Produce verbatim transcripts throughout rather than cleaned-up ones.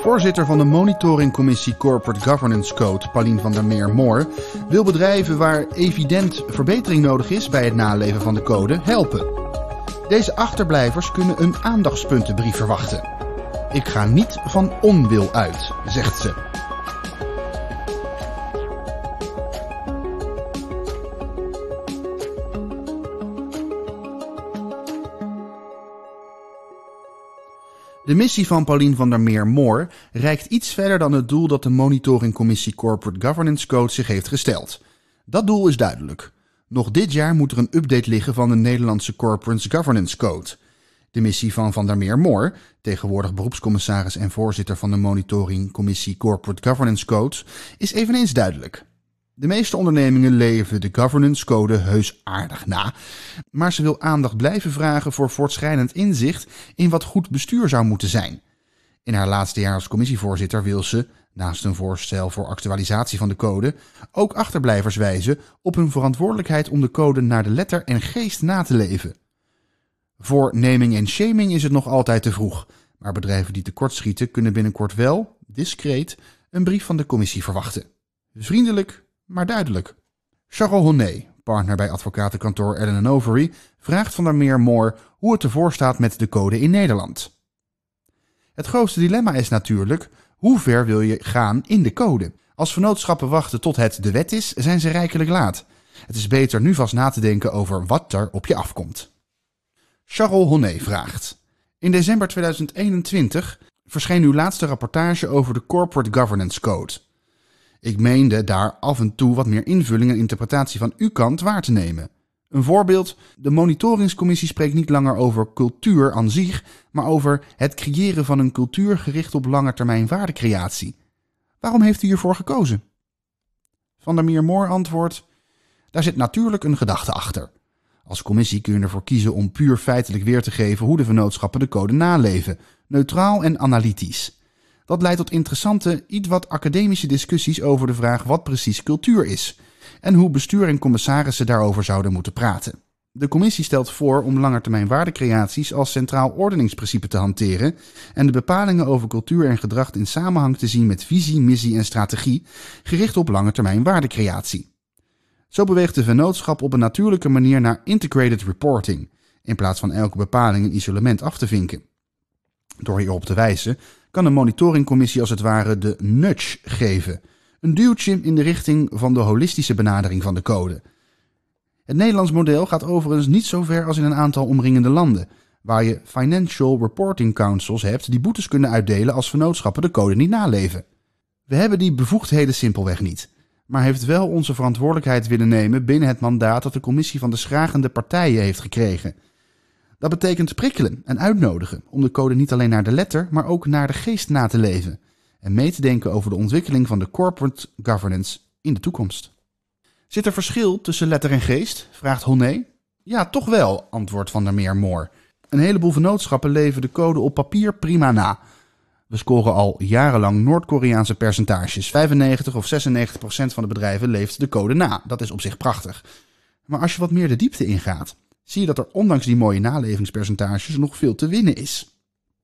Voorzitter van de monitoringcommissie Corporate Governance Code, Pauline van der Meer-Moor, wil bedrijven waar evident verbetering nodig is bij het naleven van de code helpen. Deze achterblijvers kunnen een aandachtspuntenbrief verwachten. Ik ga niet van onwil uit, zegt ze. De missie van Pauline van der Meer-Moor reikt iets verder dan het doel dat de monitoringcommissie Corporate Governance Code zich heeft gesteld. Dat doel is duidelijk. Nog dit jaar moet er een update liggen van de Nederlandse Corporate Governance Code. De missie van Van der Meer-Moor, tegenwoordig beroepscommissaris en voorzitter van de monitoringcommissie Corporate Governance Code, is eveneens duidelijk. De meeste ondernemingen leven de governance code heus aardig na, maar ze wil aandacht blijven vragen voor voortschrijdend inzicht in wat goed bestuur zou moeten zijn. In haar laatste jaar als commissievoorzitter wil ze, naast een voorstel voor actualisatie van de code, ook achterblijvers wijzen op hun verantwoordelijkheid om de code naar de letter en geest na te leven. Voor naming en shaming is het nog altijd te vroeg, maar bedrijven die tekortschieten kunnen binnenkort wel, discreet, een brief van de commissie verwachten. Vriendelijk, maar duidelijk. Charles Honnet, partner bij advocatenkantoor Allen en Overy, vraagt Van der Meer-Moor hoe het ervoor staat met de code in Nederland. Het grootste dilemma is natuurlijk, hoe ver wil je gaan in de code? Als vennootschappen wachten tot het de wet is, zijn ze rijkelijk laat. Het is beter nu vast na te denken over wat er op je afkomt. Charles Honnet vraagt: in december tweeduizend eenentwintig verscheen uw laatste rapportage over de Corporate Governance Code. Ik meende daar af en toe wat meer invulling en interpretatie van uw kant waar te nemen. Een voorbeeld, de monitoringscommissie spreekt niet langer over cultuur aan zich, maar over het creëren van een cultuur gericht op langetermijn waardecreatie. Waarom heeft u hiervoor gekozen? Van der Meer-Moor antwoordt: daar zit natuurlijk een gedachte achter. Als commissie kun je ervoor kiezen om puur feitelijk weer te geven hoe de vennootschappen de code naleven, neutraal en analytisch. Dat leidt tot interessante, iets wat academische discussies over de vraag wat precies cultuur is en hoe bestuur en commissarissen daarover zouden moeten praten. De commissie stelt voor om langetermijn waardecreaties als centraal ordeningsprincipe te hanteren en de bepalingen over cultuur en gedrag in samenhang te zien met visie, missie en strategie gericht op langetermijn waardecreatie. Zo beweegt de vennootschap op een natuurlijke manier naar integrated reporting, in plaats van elke bepaling in isolement af te vinken. Door hierop te wijzen kan de monitoringcommissie als het ware de nudge geven, een duwtje in de richting van de holistische benadering van de code. Het Nederlands model gaat overigens niet zo ver als in een aantal omringende landen, waar je Financial Reporting Councils hebt die boetes kunnen uitdelen als vennootschappen de code niet naleven. We hebben die bevoegdheden simpelweg niet, maar heeft wel onze verantwoordelijkheid willen nemen binnen het mandaat dat de commissie van de schragende partijen heeft gekregen. Dat betekent prikkelen en uitnodigen om de code niet alleen naar de letter, maar ook naar de geest na te leven en mee te denken over de ontwikkeling van de corporate governance in de toekomst. Zit er verschil tussen letter en geest? Vraagt Honnet. Ja, toch wel, antwoordt Van der Meer-Moor. Een heleboel vennootschappen leven de code op papier prima na. We scoren al jarenlang Noord-Koreaanse percentages. vijfennegentig of zesennegentig procent van de bedrijven leeft de code na. Dat is op zich prachtig. Maar als je wat meer de diepte ingaat, zie je dat er ondanks die mooie nalevingspercentages nog veel te winnen is.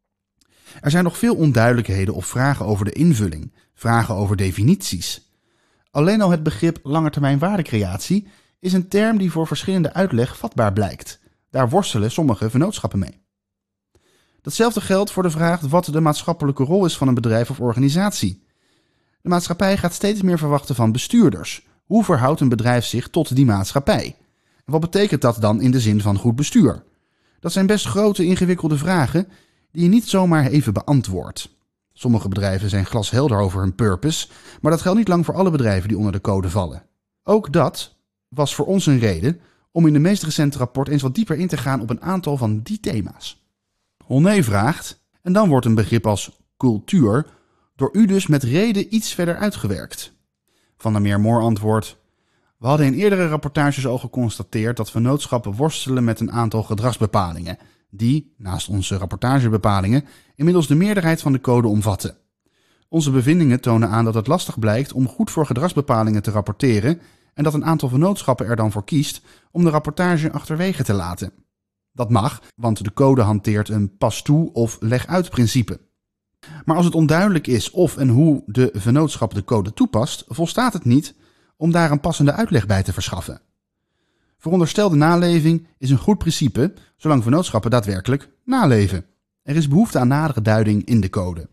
Er zijn nog veel onduidelijkheden of vragen over de invulling, vragen over definities. Alleen al het begrip langetermijn waardecreatie is een term die voor verschillende uitleg vatbaar blijkt. Daar worstelen sommige vennootschappen mee. Datzelfde geldt voor de vraag wat de maatschappelijke rol is van een bedrijf of organisatie. De maatschappij gaat steeds meer verwachten van bestuurders. Hoe verhoudt een bedrijf zich tot die maatschappij? En wat betekent dat dan in de zin van goed bestuur? Dat zijn best grote, ingewikkelde vragen die je niet zomaar even beantwoordt. Sommige bedrijven zijn glashelder over hun purpose, maar dat geldt niet lang voor alle bedrijven die onder de code vallen. Ook dat was voor ons een reden om in de meest recente rapport eens wat dieper in te gaan op een aantal van die thema's. Honnet vraagt, en dan wordt een begrip als cultuur door u dus met reden iets verder uitgewerkt. Van der Meer-Moor antwoordt: we hadden in eerdere rapportages al geconstateerd dat vennootschappen worstelen met een aantal gedragsbepalingen, die, naast onze rapportagebepalingen, inmiddels de meerderheid van de code omvatten. Onze bevindingen tonen aan dat het lastig blijkt om goed voor gedragsbepalingen te rapporteren en dat een aantal vennootschappen er dan voor kiest om de rapportage achterwege te laten. Dat mag, want de code hanteert een pas toe of leg uit principe. Maar als het onduidelijk is of en hoe de vennootschap de code toepast, volstaat het niet om daar een passende uitleg bij te verschaffen. Veronderstelde naleving is een goed principe, zolang vennootschappen daadwerkelijk naleven. Er is behoefte aan nadere duiding in de code.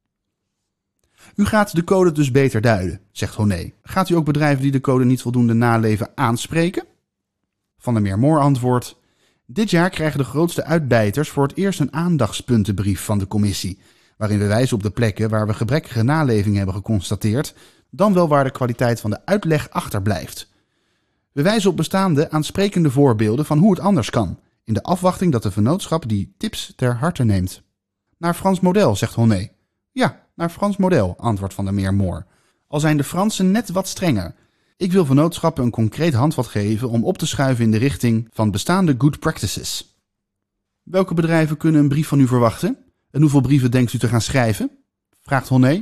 U gaat de code dus beter duiden, zegt Honé. Gaat u ook bedrijven die de code niet voldoende naleven aanspreken? Van der Meer-Moor antwoordt: dit jaar krijgen de grootste uitbijters voor het eerst een aandachtspuntenbrief van de commissie, waarin we wijzen op de plekken waar we gebrekkige naleving hebben geconstateerd, dan wel waar de kwaliteit van de uitleg achterblijft. We wijzen op bestaande aansprekende voorbeelden van hoe het anders kan, in de afwachting dat de vennootschap die tips ter harte neemt. Naar Frans model, zegt Honé. Ja, naar Frans model, antwoordt Van der Meer-Moor. Al zijn de Fransen net wat strenger. Ik wil vennootschappen een concreet handvat geven om op te schuiven in de richting van bestaande good practices. Welke bedrijven kunnen een brief van u verwachten? En hoeveel brieven denkt u te gaan schrijven? Vraagt Honé.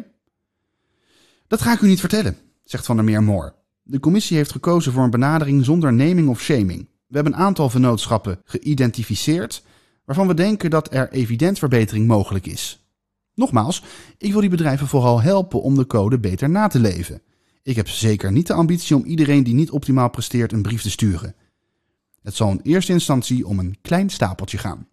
Dat ga ik u niet vertellen, zegt Van der Meer-Moor. De commissie heeft gekozen voor een benadering zonder naming of shaming. We hebben een aantal vennootschappen geïdentificeerd waarvan we denken dat er evident verbetering mogelijk is. Nogmaals, ik wil die bedrijven vooral helpen om de code beter na te leven. Ik heb zeker niet de ambitie om iedereen die niet optimaal presteert een brief te sturen. Het zal in eerste instantie om een klein stapeltje gaan.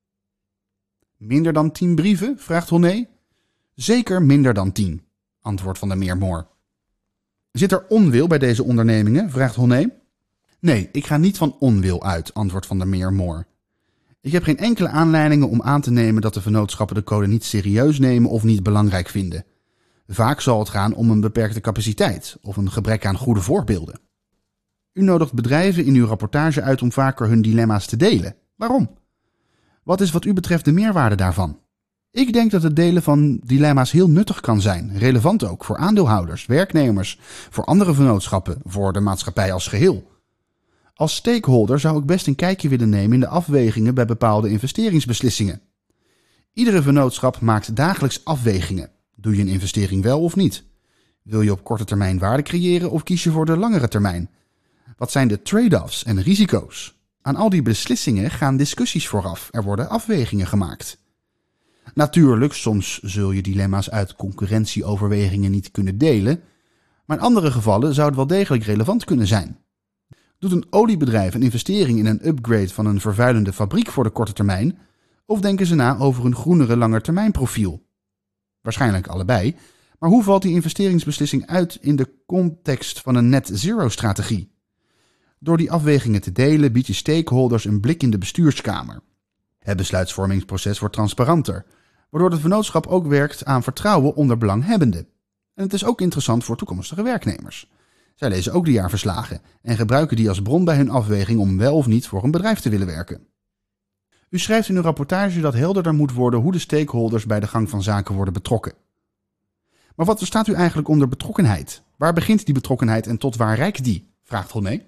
Minder dan tien brieven? Vraagt Honé. Zeker minder dan tien, antwoordt Van der Meer-Moor. Zit er onwil bij deze ondernemingen? Vraagt Honé. Nee, ik ga niet van onwil uit, antwoordt Van der Meer-Moor. Ik heb geen enkele aanleidingen om aan te nemen dat de vennootschappen de code niet serieus nemen of niet belangrijk vinden. Vaak zal het gaan om een beperkte capaciteit of een gebrek aan goede voorbeelden. U nodigt bedrijven in uw rapportage uit om vaker hun dilemma's te delen. Waarom? Wat is wat u betreft de meerwaarde daarvan? Ik denk dat het delen van dilemma's heel nuttig kan zijn, relevant ook voor aandeelhouders, werknemers, voor andere vennootschappen, voor de maatschappij als geheel. Als stakeholder zou ik best een kijkje willen nemen in de afwegingen bij bepaalde investeringsbeslissingen. Iedere vennootschap maakt dagelijks afwegingen. Doe je een investering wel of niet? Wil je op korte termijn waarde creëren of kies je voor de langere termijn? Wat zijn de trade-offs en risico's? Aan al die beslissingen gaan discussies vooraf. Er worden afwegingen gemaakt. Natuurlijk, soms zul je dilemma's uit concurrentieoverwegingen niet kunnen delen, maar in andere gevallen zou het wel degelijk relevant kunnen zijn. Doet een oliebedrijf een investering in een upgrade van een vervuilende fabriek voor de korte termijn, of denken ze na over een groenere langetermijnprofiel? Waarschijnlijk allebei, maar hoe valt die investeringsbeslissing uit in de context van een net zero strategie? Door die afwegingen te delen bied je stakeholders een blik in de bestuurskamer. Het besluitvormingsproces wordt transparanter, waardoor het vennootschap ook werkt aan vertrouwen onder belanghebbenden. En het is ook interessant voor toekomstige werknemers. Zij lezen ook de jaarverslagen en gebruiken die als bron bij hun afweging om wel of niet voor een bedrijf te willen werken. U schrijft in uw rapportage dat helderder moet worden hoe de stakeholders bij de gang van zaken worden betrokken. Maar wat verstaat u eigenlijk onder betrokkenheid? Waar begint die betrokkenheid en tot waar reikt die? Vraagt Honé.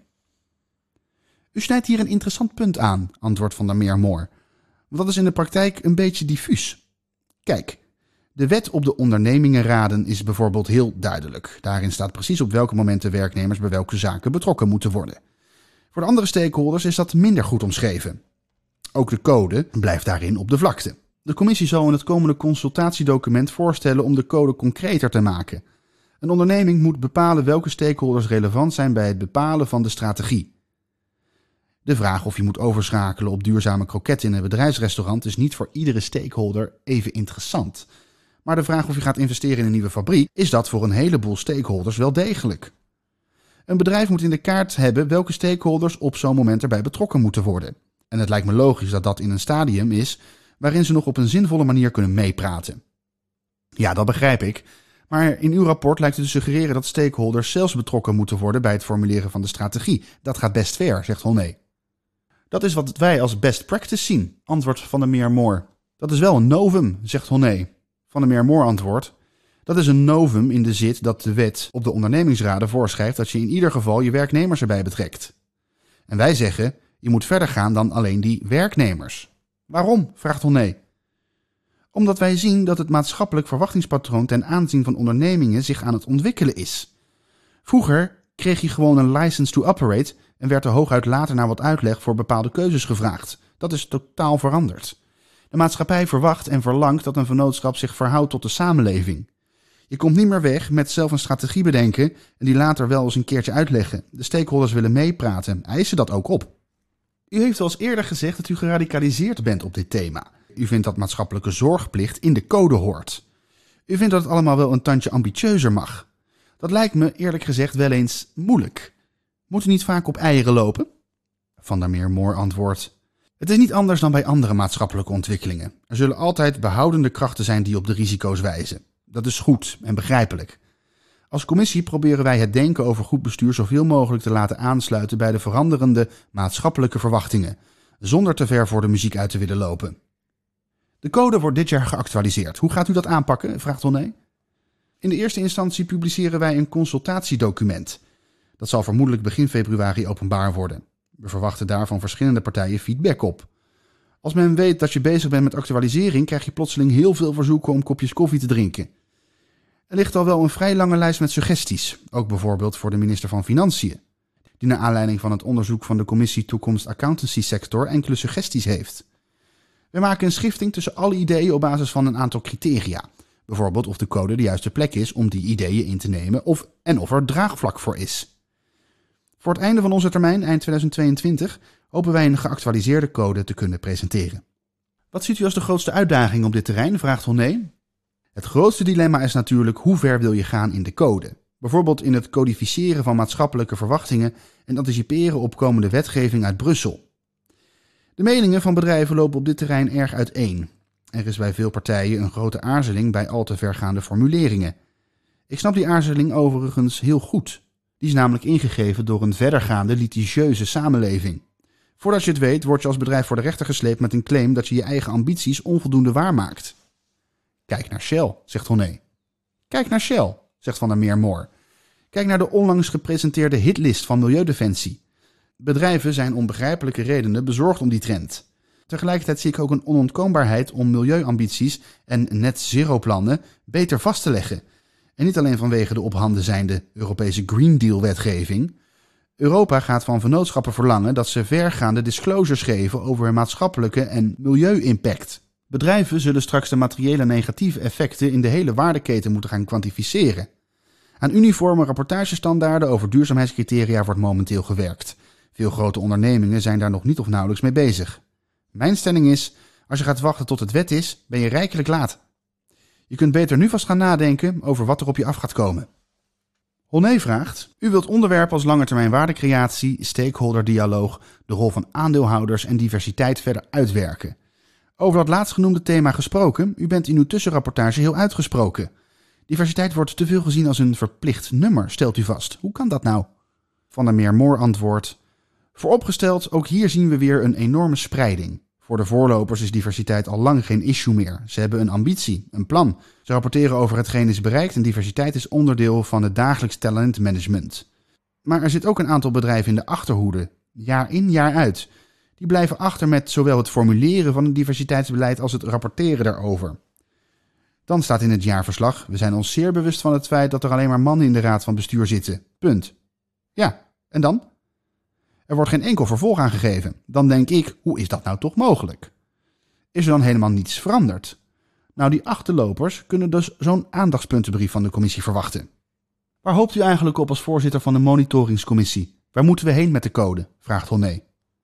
U snijdt hier een interessant punt aan, antwoordt Van der Meer-Moor. Want dat is in de praktijk een beetje diffuus. Kijk, de wet op de ondernemingsraden is bijvoorbeeld heel duidelijk. Daarin staat precies op welke momenten werknemers bij welke zaken betrokken moeten worden. Voor de andere stakeholders is dat minder goed omschreven. Ook de code blijft daarin op de vlakte. De commissie zal in het komende consultatiedocument voorstellen om de code concreter te maken. Een onderneming moet bepalen welke stakeholders relevant zijn bij het bepalen van de strategie. De vraag of je moet overschakelen op duurzame kroketten in een bedrijfsrestaurant is niet voor iedere stakeholder even interessant. Maar de vraag of je gaat investeren in een nieuwe fabriek is dat voor een heleboel stakeholders wel degelijk. Een bedrijf moet in de kaart hebben welke stakeholders op zo'n moment erbij betrokken moeten worden. En het lijkt me logisch dat dat in een stadium is waarin ze nog op een zinvolle manier kunnen meepraten. Ja, dat begrijp ik. Maar in uw rapport lijkt het te suggereren dat stakeholders zelfs betrokken moeten worden bij het formuleren van de strategie. Dat gaat best ver, zegt Honé. Dat is wat wij als best practice zien, antwoordt Van der Meer-Moor. Dat is wel een novum, zegt Honé. Van der Meer-Moor antwoordt: dat is een novum in de zin dat de wet op de ondernemingsraden voorschrijft dat je in ieder geval je werknemers erbij betrekt. En wij zeggen, je moet verder gaan dan alleen die werknemers. Waarom? Vraagt Honé. Omdat wij zien dat het maatschappelijk verwachtingspatroon ten aanzien van ondernemingen zich aan het ontwikkelen is. Vroeger kreeg je gewoon een license to operate en werd er hooguit later naar wat uitleg voor bepaalde keuzes gevraagd. Dat is totaal veranderd. De maatschappij verwacht en verlangt dat een vennootschap zich verhoudt tot de samenleving. Je komt niet meer weg met zelf een strategie bedenken en die later wel eens een keertje uitleggen. De stakeholders willen meepraten, eisen dat ook op. U heeft al eens eerder gezegd dat u geradicaliseerd bent op dit thema. U vindt dat maatschappelijke zorgplicht in de code hoort. U vindt dat het allemaal wel een tandje ambitieuzer mag. Dat lijkt me eerlijk gezegd wel eens moeilijk. Moet u niet vaak op eieren lopen? Van der Meer Moor antwoordt: het is niet anders dan bij andere maatschappelijke ontwikkelingen. Er zullen altijd behoudende krachten zijn die op de risico's wijzen. Dat is goed en begrijpelijk. Als commissie proberen wij het denken over goed bestuur zoveel mogelijk te laten aansluiten bij de veranderende maatschappelijke verwachtingen, zonder te ver voor de muziek uit te willen lopen. De code wordt dit jaar geactualiseerd. Hoe gaat u dat aanpakken? Vraagt Honé. In de eerste instantie publiceren wij een consultatiedocument. Dat zal vermoedelijk begin februari openbaar worden. We verwachten daar van verschillende partijen feedback op. Als men weet dat je bezig bent met actualisering, krijg je plotseling heel veel verzoeken om kopjes koffie te drinken. Er ligt al wel een vrij lange lijst met suggesties, ook bijvoorbeeld voor de minister van Financiën, die naar aanleiding van het onderzoek van de commissie Toekomst Accountancy Sector enkele suggesties heeft. We maken een schifting tussen alle ideeën op basis van een aantal criteria. Bijvoorbeeld of de code de juiste plek is om die ideeën in te nemen of, en of er draagvlak voor is. Voor het einde van onze termijn, eind tweeduizend tweeëntwintig, hopen wij een geactualiseerde code te kunnen presenteren. Wat ziet u als de grootste uitdaging op dit terrein? Vraagt Honé. Het grootste dilemma is natuurlijk hoe ver wil je gaan in de code. Bijvoorbeeld in het codificeren van maatschappelijke verwachtingen en anticiperen op komende wetgeving uit Brussel. De meningen van bedrijven lopen op dit terrein erg uiteen. Er is bij veel partijen een grote aarzeling bij al te vergaande formuleringen. Ik snap die aarzeling overigens heel goed. Die is namelijk ingegeven door een verdergaande litigieuze samenleving. Voordat je het weet, word je als bedrijf voor de rechter gesleept met een claim dat je je eigen ambities onvoldoende waarmaakt. Kijk naar Shell, zegt Honé. Kijk naar Shell, zegt Van der Meer Moor. Kijk naar de onlangs gepresenteerde hitlist van Milieudefensie. Bedrijven zijn om begrijpelijke redenen bezorgd om die trend. Tegelijkertijd zie ik ook een onontkoombaarheid om milieuambities en net-zero-plannen beter vast te leggen. En niet alleen vanwege de op handen zijnde Europese Green Deal-wetgeving. Europa gaat van vennootschappen verlangen dat ze vergaande disclosures geven over hun maatschappelijke en milieu-impact. Bedrijven zullen straks de materiële negatieve effecten in de hele waardeketen moeten gaan kwantificeren. Aan uniforme rapportagestandaarden over duurzaamheidscriteria wordt momenteel gewerkt. Veel grote ondernemingen zijn daar nog niet of nauwelijks mee bezig. Mijn stelling is, als je gaat wachten tot het wet is, ben je rijkelijk laat. Je kunt beter nu vast gaan nadenken over wat er op je af gaat komen. Honé vraagt: u wilt onderwerpen als langetermijn waardecreatie, stakeholderdialoog, de rol van aandeelhouders en diversiteit verder uitwerken. Over dat laatstgenoemde thema gesproken, u bent in uw tussenrapportage heel uitgesproken. Diversiteit wordt te veel gezien als een verplicht nummer, stelt u vast. Hoe kan dat nou? Van der Meer Moor antwoordt: vooropgesteld, ook hier zien we weer een enorme spreiding. Voor de voorlopers is diversiteit al lang geen issue meer. Ze hebben een ambitie, een plan. Ze rapporteren over hetgeen is bereikt en diversiteit is onderdeel van het dagelijks talentmanagement. Maar er zit ook een aantal bedrijven in de achterhoede, jaar in jaar uit. Die blijven achter met zowel het formuleren van een diversiteitsbeleid als het rapporteren daarover. Dan staat in het jaarverslag: we zijn ons zeer bewust van het feit dat er alleen maar mannen in de raad van bestuur zitten. Punt. Ja, en dan? Er wordt geen enkel vervolg aan gegeven. Dan denk ik, hoe is dat nou toch mogelijk? Is er dan helemaal niets veranderd? Nou, die achterlopers kunnen dus zo'n aandachtspuntenbrief van de commissie verwachten. Waar hoopt u eigenlijk op als voorzitter van de monitoringscommissie? Waar moeten we heen met de code? Vraagt Honé.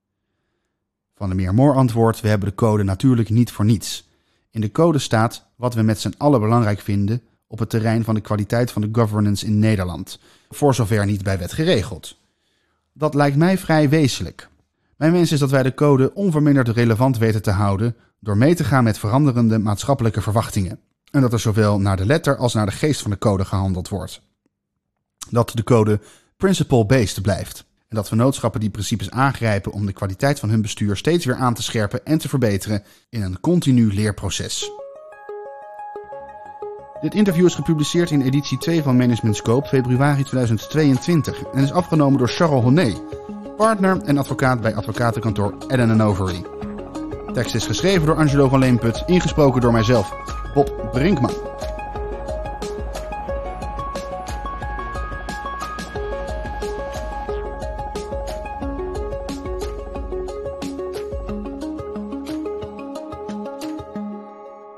Van der Meer Moor antwoordt: we hebben de code natuurlijk niet voor niets. In de code staat wat we met z'n allen belangrijk vinden op het terrein van de kwaliteit van de governance in Nederland. Voor zover niet bij wet geregeld. Dat lijkt mij vrij wezenlijk. Mijn wens is dat wij de code onverminderd relevant weten te houden door mee te gaan met veranderende maatschappelijke verwachtingen. En dat er zowel naar de letter als naar de geest van de code gehandeld wordt. Dat de code principle-based blijft. En dat vennootschappen die principes aangrijpen om de kwaliteit van hun bestuur steeds weer aan te scherpen en te verbeteren in een continu leerproces. Dit interview is gepubliceerd in editie twee van Management Scope, februari tweeduizend tweeëntwintig en is afgenomen door Charles Honé, partner en advocaat bij advocatenkantoor Adden en Overy. De tekst is geschreven door Angelo van Leemput, ingesproken door mijzelf, Bob Brinkman.